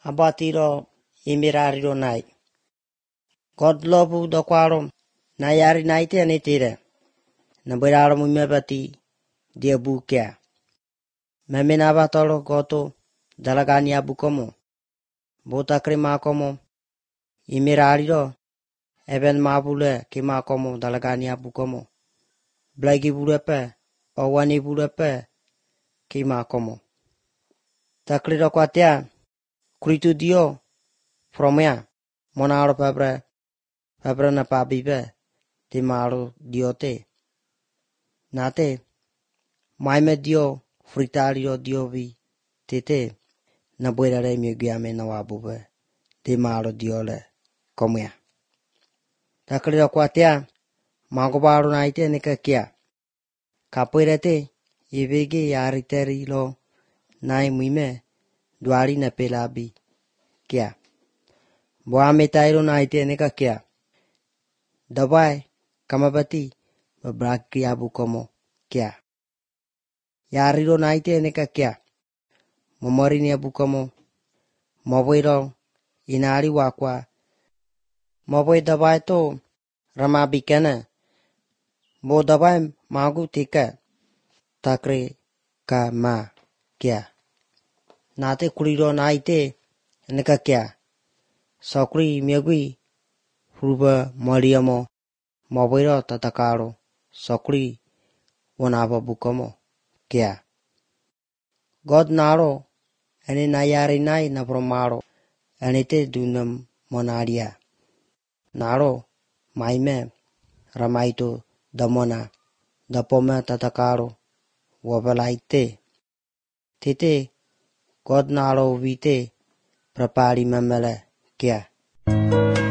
abatiro imirariro nai. God lobu dokwarom na yari naite anitire. Na berarom umebati dia bukia. Memena batoro goto dalagani abukomo. Bota krema komo imirariro even mabule kima komo dalagani abukomo. Blagi bulepe owani bulepe kima komo. Takliro kwatia kuritu dio fromya monaro pabre na pabibe timaro diote. Nate maime dio fritario diovi tete na buerare miugiame na wabube timaro diole komya. Takliro kwatia magobaro naite nikakia. Kapoirete ibege yariteri lo nai muime duari na pelabi kia. Boame tairo naite nikakia. Dabai kamabati babraki abukomo kia. Yariro naite nikakia. Momorini abukomo moboiro inari wakwa. Moboi dabai to ramabikana. Bo dabai magu tika takre ka ma kia. Nate kuriro naite nikakia. Sokri miagui huruba mariamo moboiro tatakaro sokri wanaba bukomo kia. God naro ane nayari nai na promaro anite dunam monaria. Naro maime ramaito damona dapoma tatakaro wabalaite. Tete God naro vite prapari mamele kia.